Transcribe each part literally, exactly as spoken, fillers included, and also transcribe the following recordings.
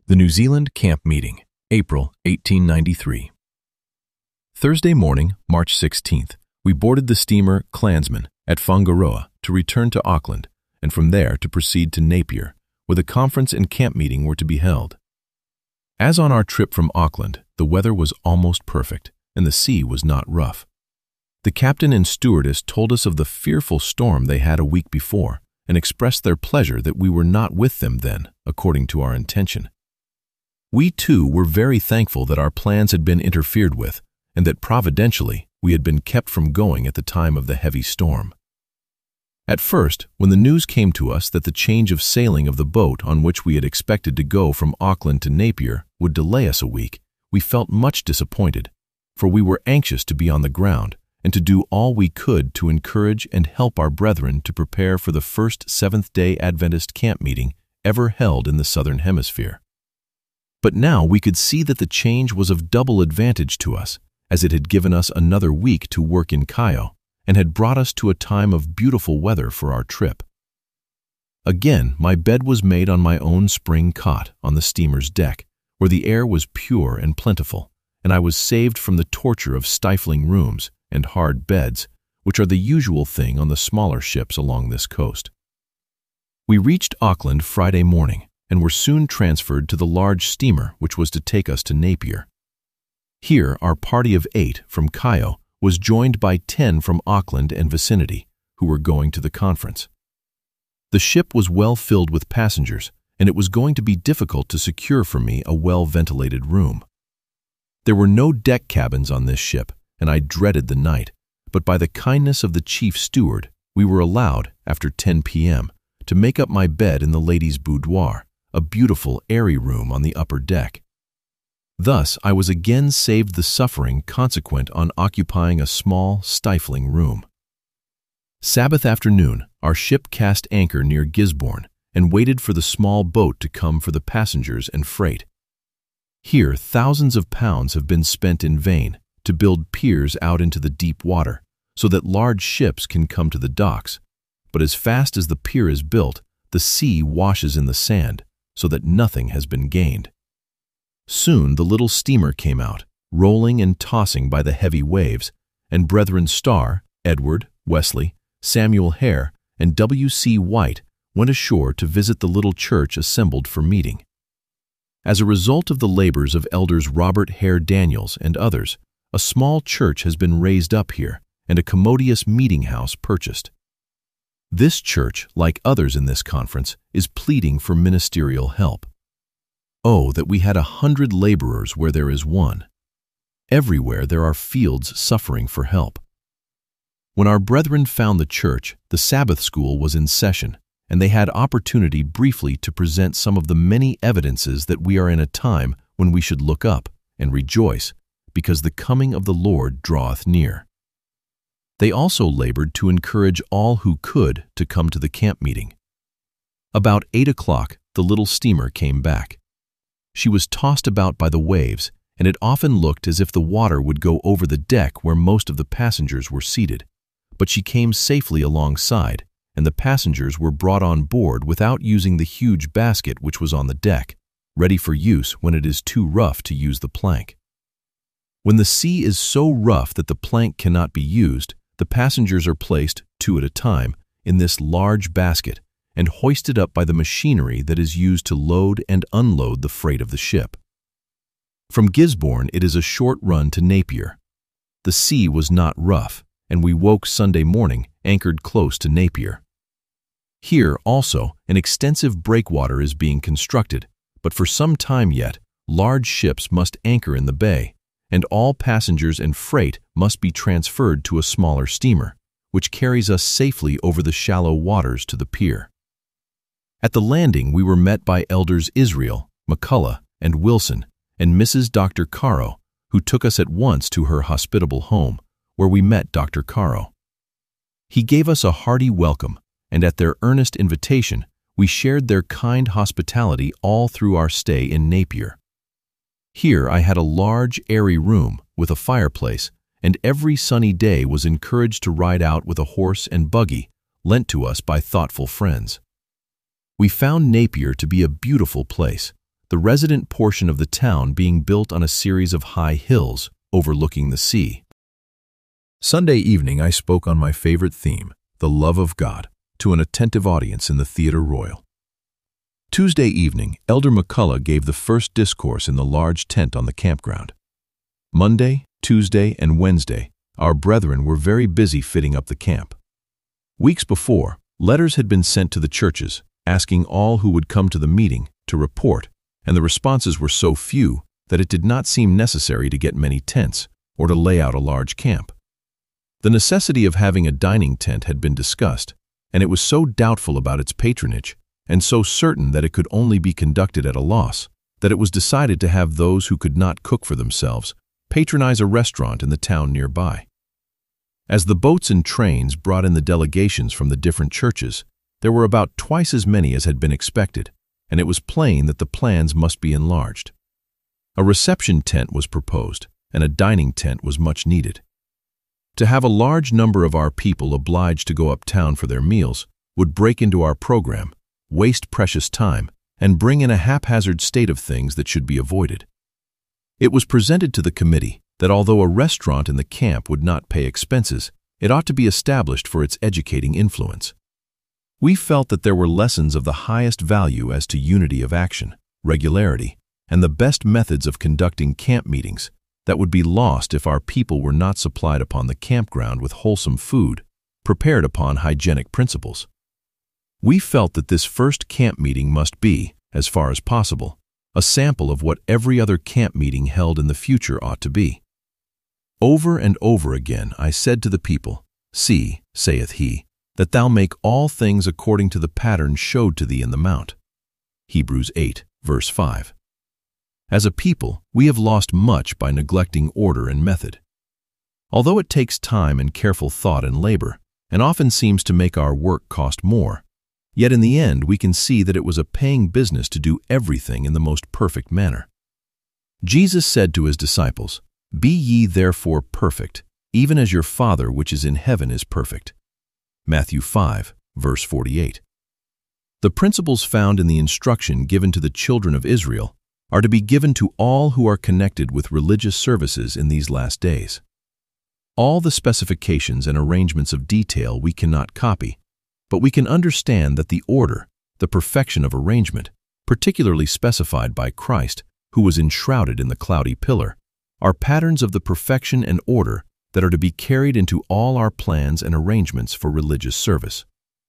The New Zealand Camp Meeting, April eighteen ninety-three. Thursday morning, March sixteenth, we boarded the steamer Clansman at Whangaroa to return to Auckland, and from there to proceed to Napier, where the conference and camp meeting were to be held. As on our trip from Auckland, the weather was almost perfect, and the sea was not rough. The captain and stewardess told us of the fearful storm they had a week before, and expressed their pleasure that we were not with them then, according to our intention. We too were very thankful that our plans had been interfered with, and that providentially we had been kept from going at the time of the heavy storm. At first, when the news came to us that the change of sailing of the boat on which we had expected to go from Auckland to Napier would delay us a week, we felt much disappointed, for we were anxious to be on the ground and to do all we could to encourage and help our brethren to prepare for the first Seventh-day Adventist camp meeting ever held in the Southern Hemisphere. But now we could see that the change was of double advantage to us, as it had given us another week to work in Kaio, and had brought us to a time of beautiful weather for our trip. Again, my bed was made on my own spring cot on the steamer's deck, where the air was pure and plentiful, and I was saved from the torture of stifling rooms and hard beds, which are the usual thing on the smaller ships along this coast. We reached Auckland Friday morning, and were soon transferred to the large steamer which was to take us to Napier. Here our party of eight from Kaio was joined by ten from Auckland and vicinity, who were going to the conference. The ship was well filled with passengers, and it was going to be difficult to secure for me a well-ventilated room. There were no deck cabins on this ship, and I dreaded the night, but by the kindness of the chief steward, we were allowed, after ten p m, to make up my bed in the ladies' boudoir, a beautiful, airy room on the upper deck. Thus, I was again saved the suffering consequent on occupying a small, stifling room. Sabbath afternoon, our ship cast anchor near Gisborne and waited for the small boat to come for the passengers and freight. Here, thousands of pounds have been spent in vain to build piers out into the deep water so that large ships can come to the docks, but as fast as the pier is built, the sea washes in the sand, so that nothing has been gained. Soon the little steamer came out, rolling and tossing by the heavy waves, and Brethren Starr, Edward, Wesley, Samuel Hare, and W C White went ashore to visit the little church assembled for meeting. As a result of the labors of elders Robert Hare Daniels and others, a small church has been raised up here and a commodious meeting house purchased. This church, like others in this conference, is pleading for ministerial help. Oh, that we had a hundred laborers where there is one. Everywhere there are fields suffering for help. When our brethren found the church, the Sabbath school was in session, and they had opportunity briefly to present some of the many evidences that we are in a time when we should look up and rejoice, because the coming of the Lord draweth near. They also labored to encourage all who could to come to the camp meeting. About eight o'clock, the little steamer came back. She was tossed about by the waves, and it often looked as if the water would go over the deck where most of the passengers were seated. But she came safely alongside, and the passengers were brought on board without using the huge basket which was on the deck, ready for use when it is too rough to use the plank. When the sea is so rough that the plank cannot be used, the passengers are placed, two at a time, in this large basket and hoisted up by the machinery that is used to load and unload the freight of the ship. From Gisborne it is a short run to Napier. The sea was not rough, and we woke Sunday morning anchored close to Napier. Here, also, an extensive breakwater is being constructed, but for some time yet, large ships must anchor in the bay, and all passengers and freight must be transferred to a smaller steamer, which carries us safely over the shallow waters to the pier. At the landing we were met by elders Israel, McCullough, and Wilson, and Missus Doctor Caro, who took us at once to her hospitable home, where we met Doctor Caro. He gave us a hearty welcome, and at their earnest invitation, we shared their kind hospitality all through our stay in Napier. Here I had a large, airy room with a fireplace, and every sunny day was encouraged to ride out with a horse and buggy lent to us by thoughtful friends. We found Napier to be a beautiful place, the resident portion of the town being built on a series of high hills overlooking the sea. Sunday evening, I spoke on my favorite theme, the love of God, to an attentive audience in the Theatre Royal. Tuesday evening, Elder McCullough gave the first discourse in the large tent on the campground. Monday, Tuesday, and Wednesday, our brethren were very busy fitting up the camp. Weeks before, letters had been sent to the churches, asking all who would come to the meeting to report, and the responses were so few that it did not seem necessary to get many tents or to lay out a large camp. The necessity of having a dining tent had been discussed, and it was so doubtful about its patronage, and so certain that it could only be conducted at a loss, that it was decided to have those who could not cook for themselves patronize a restaurant in the town nearby. As the boats and trains brought in the delegations from the different churches, there were about twice as many as had been expected, and it was plain that the plans must be enlarged. A reception tent was proposed, and a dining tent was much needed. To have a large number of our people obliged to go uptown for their meals would break into our program, waste precious time, and bring in a haphazard state of things that should be avoided. It was presented to the committee that although a restaurant in the camp would not pay expenses, it ought to be established for its educating influence. We felt that there were lessons of the highest value as to unity of action, regularity, and the best methods of conducting camp meetings that would be lost if our people were not supplied upon the campground with wholesome food, prepared upon hygienic principles. We felt that this first camp meeting must be, as far as possible, a sample of what every other camp meeting held in the future ought to be. Over and over again I said to the people, "See, saith he, that thou make all things according to the pattern showed to thee in the mount." Hebrews eight, verse five. As a people, we have lost much by neglecting order and method. Although it takes time and careful thought and labor, and often seems to make our work cost more, yet in the end we can see that it was a paying business to do everything in the most perfect manner. Jesus said to his disciples, "Be ye therefore perfect, even as your Father which is in heaven is perfect." Matthew five, verse forty-eight. The principles found in the instruction given to the children of Israel are to be given to all who are connected with religious services in these last days. All the specifications and arrangements of detail we cannot copy, but we can understand that the order, the perfection of arrangement, particularly specified by Christ, who was enshrouded in the cloudy pillar, are patterns of the perfection and order that are to be carried into all our plans and arrangements for religious service.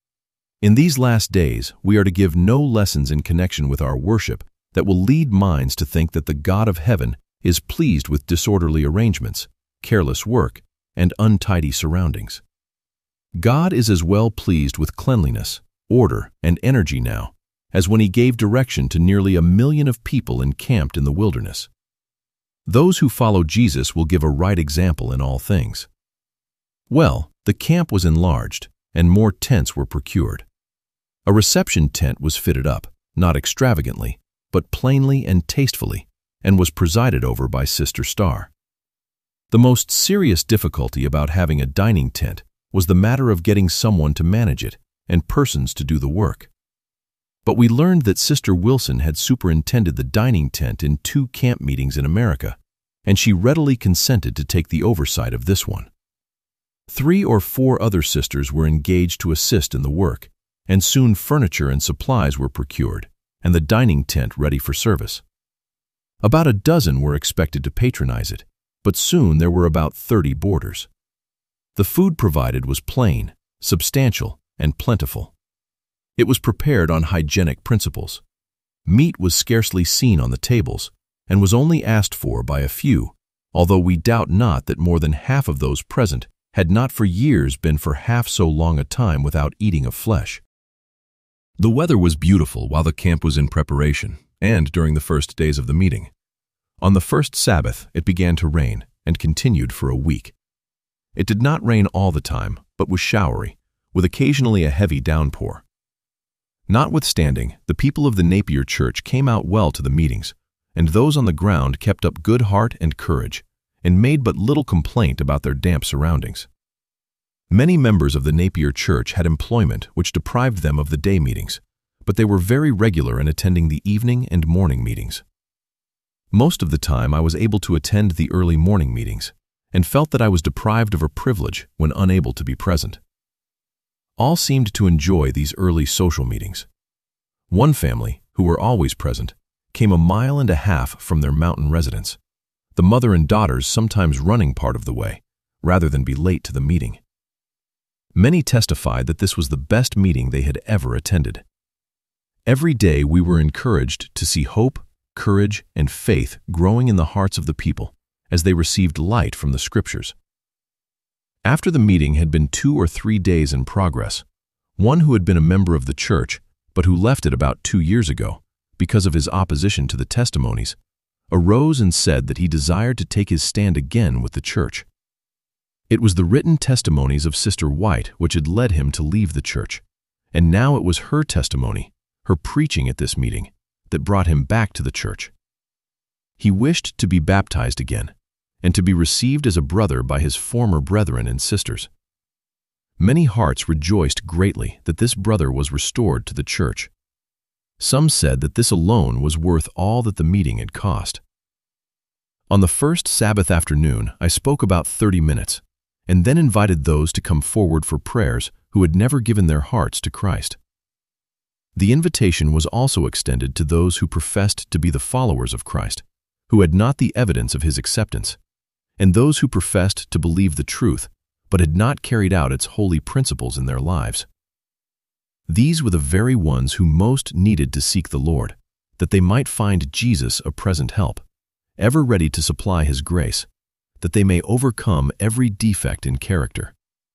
In these last days, we are to give no lessons in connection with our worship that will lead minds to think that the God of heaven is pleased with disorderly arrangements, careless work, and untidy surroundings. God is as well pleased with cleanliness, order, and energy now as when he gave direction to nearly a million of people encamped in the wilderness. Those who follow Jesus will give a right example in all things. Well, the camp was enlarged, and more tents were procured. A reception tent was fitted up, not extravagantly, but plainly and tastefully, and was presided over by Sister Starr. The most serious difficulty about having a dining tent was the matter of getting someone to manage it and persons to do the work. But we learned that Sister Wilson had superintended the dining tent in two camp meetings in America, and she readily consented to take the oversight of this one. Three or four other sisters were engaged to assist in the work, and soon furniture and supplies were procured, and the dining tent ready for service. About a dozen were expected to patronize it, but soon there were about thirty boarders. The food provided was plain, substantial, and plentiful. It was prepared on hygienic principles. Meat was scarcely seen on the tables, and was only asked for by a few, although we doubt not that more than half of those present had not for years been for half so long a time without eating of flesh. The weather was beautiful while the camp was in preparation, and during the first days of the meeting. On the first Sabbath, it began to rain, and continued for a week. It did not rain all the time, but was showery, with occasionally a heavy downpour. Notwithstanding, the people of the Napier Church came out well to the meetings, and those on the ground kept up good heart and courage, and made but little complaint about their damp surroundings. Many members of the Napier Church had employment which deprived them of the day meetings, but they were very regular in attending the evening and morning meetings. Most of the time I was able to attend the early morning meetings, and felt that I was deprived of a privilege when unable to be present. All seemed to enjoy these early social meetings. One family, who were always present, came a mile and a half from their mountain residence, the mother and daughters sometimes running part of the way, rather than be late to the meeting. Many testified that this was the best meeting they had ever attended. Every day we were encouraged to see hope, courage, and faith growing in the hearts of the people as they received light from the Scriptures. After the meeting had been two or three days in progress, one who had been a member of the church, but who left it about two years ago because of his opposition to the testimonies, arose and said that he desired to take his stand again with the church. It was the written testimonies of Sister White which had led him to leave the church, and now it was her testimony, her preaching at this meeting, that brought him back to the church. He wished to be baptized again, and to be received as a brother by his former brethren and sisters. Many hearts rejoiced greatly that this brother was restored to the church. Some said that this alone was worth all that the meeting had cost. On the first Sabbath afternoon, I spoke about thirty minutes, and then invited those to come forward for prayers who had never given their hearts to Christ. The invitation was also extended to those who professed to be the followers of Christ, who had not the evidence of his acceptance, and those who professed to believe the truth, but had not carried out its holy principles in their lives. These were the very ones who most needed to seek the Lord, that they might find Jesus a present help, ever ready to supply his grace, that they may overcome every defect in character.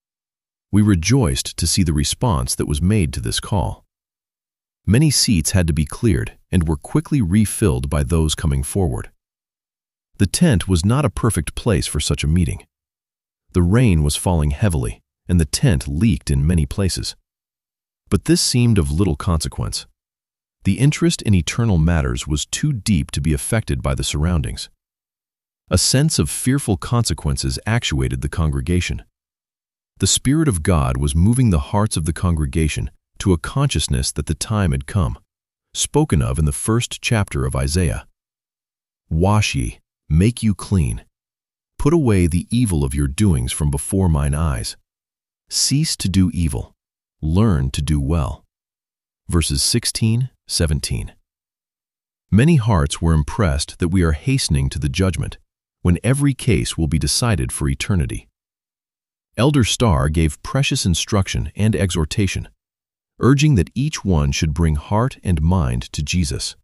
We rejoiced to see the response that was made to this call. Many seats had to be cleared and were quickly refilled by those coming forward. The tent was not a perfect place for such a meeting. The rain was falling heavily, and the tent leaked in many places. But this seemed of little consequence. The interest in eternal matters was too deep to be affected by the surroundings. A sense of fearful consequences actuated the congregation. The Spirit of God was moving the hearts of the congregation to a consciousness that the time had come, spoken of in the first chapter of Isaiah. Wash ye, make you clean. Put away the evil of your doings from before mine eyes. Cease to do evil. Learn to do well. Verses sixteen, seventeen. Many hearts were impressed that we are hastening to the judgment, when every case will be decided for eternity. Elder Starr gave precious instruction and exhortation, urging that each one should bring heart and mind to Jesus.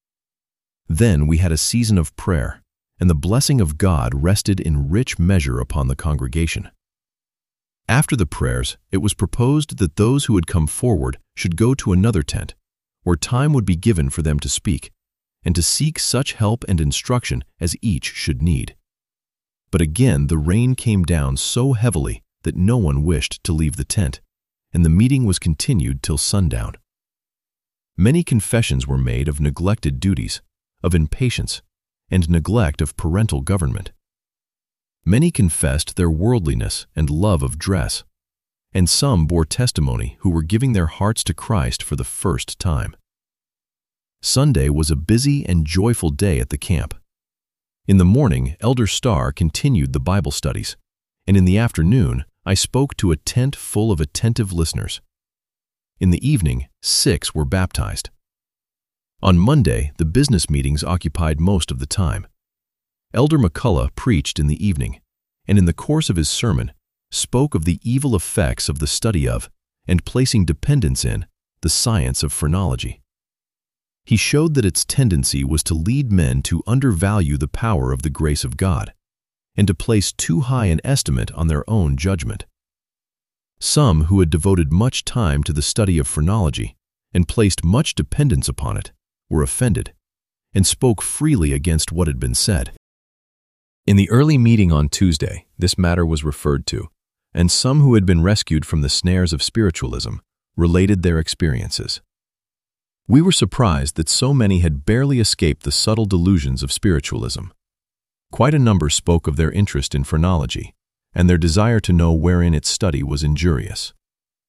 Then we had a season of prayer, and the blessing of God rested in rich measure upon the congregation. After the prayers, it was proposed that those who had come forward should go to another tent, where time would be given for them to speak, and to seek such help and instruction as each should need. But again the rain came down so heavily that no one wished to leave the tent, and the meeting was continued till sundown. Many confessions were made of neglected duties, of impatience, and neglect of parental government. Many confessed their worldliness and love of dress, and some bore testimony who were giving their hearts to Christ for the first time. Sunday was a busy and joyful day at the camp. In the morning, Elder Starr continued the Bible studies, and in the afternoon, I spoke to a tent full of attentive listeners. In the evening, six were baptized. On Monday, the business meetings occupied most of the time. Elder McCullough preached in the evening, and in the course of his sermon, spoke of the evil effects of the study of, and placing dependence in, the science of phrenology. He showed that its tendency was to lead men to undervalue the power of the grace of God, and to place too high an estimate on their own judgment. Some who had devoted much time to the study of phrenology, and placed much dependence upon it, were offended, and spoke freely against what had been said. In the early meeting on Tuesday, this matter was referred to, and some who had been rescued from the snares of spiritualism related their experiences. We were surprised that so many had barely escaped the subtle delusions of spiritualism. Quite a number spoke of their interest in phrenology, and their desire to know wherein its study was injurious.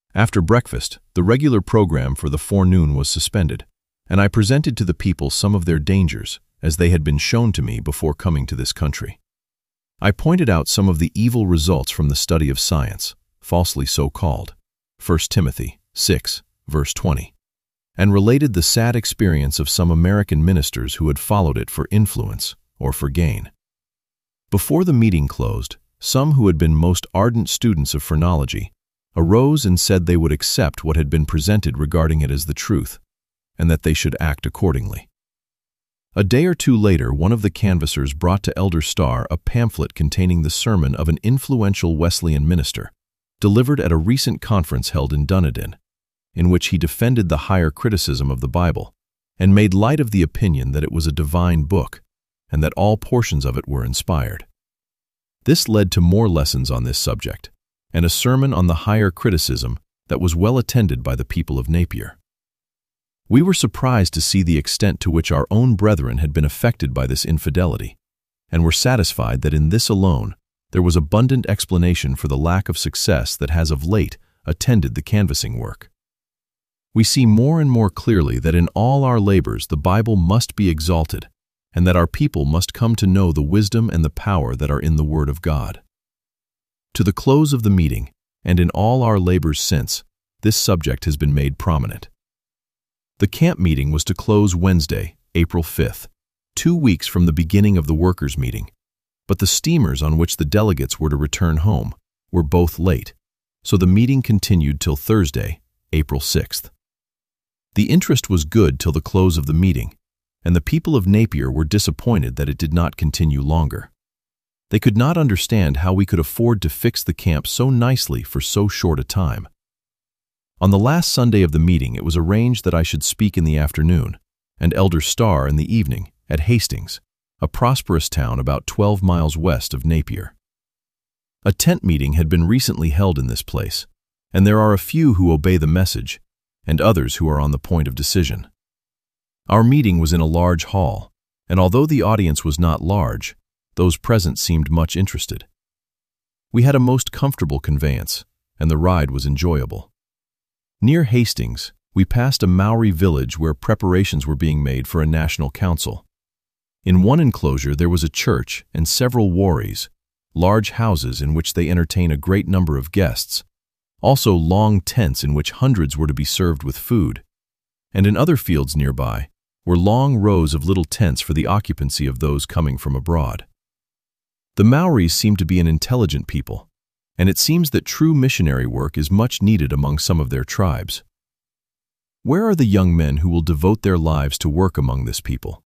After breakfast, the regular program for the forenoon was suspended, and I presented to the people some of their dangers, as they had been shown to me before coming to this country. I pointed out some of the evil results from the study of science, falsely so called, First Timothy six, verse twenty, and related the sad experience of some American ministers who had followed it for influence or for gain. Before the meeting closed, some who had been most ardent students of phrenology arose and said they would accept what had been presented regarding it as the truth, and that they should act accordingly. A day or two later, one of the canvassers brought to Elder Starr a pamphlet containing the sermon of an influential Wesleyan minister, delivered at a recent conference held in Dunedin, in which he defended the higher criticism of the Bible and made light of the opinion that it was a divine book and that all portions of it were inspired. This led to more lessons on this subject, and a sermon on the higher criticism that was well attended by the people of Napier. We were surprised to see the extent to which our own brethren had been affected by this infidelity, and were satisfied that in this alone there was abundant explanation for the lack of success that has of late attended the canvassing work. We see more and more clearly that in all our labors the Bible must be exalted, and that our people must come to know the wisdom and the power that are in the Word of God. To the close of the meeting, and in all our labors since, this subject has been made prominent. The camp meeting was to close Wednesday, April fifth, two weeks from the beginning of the workers' meeting, but the steamers on which the delegates were to return home were both late, so the meeting continued till Thursday, April sixth. The interest was good till the close of the meeting, and the people of Napier were disappointed that it did not continue longer. They could not understand how we could afford to fix the camp so nicely for so short a time. On the last Sunday of the meeting, it was arranged that I should speak in the afternoon, and Elder Starr in the evening, at Hastings, a prosperous town about twelve miles west of Napier. A tent meeting had been recently held in this place, and there are a few who obey the message, and others who are on the point of decision. Our meeting was in a large hall, and although the audience was not large, those present seemed much interested. We had a most comfortable conveyance, and the ride was enjoyable. Near Hastings, we passed a Maori village where preparations were being made for a national council. In one enclosure there was a church and several wharries, large houses in which they entertain a great number of guests, also long tents in which hundreds were to be served with food, and in other fields nearby were long rows of little tents for the occupancy of those coming from abroad. The Maoris seem to be an intelligent people, and it seems that true missionary work is much needed among some of their tribes. Where are the young men who will devote their lives to work among this people?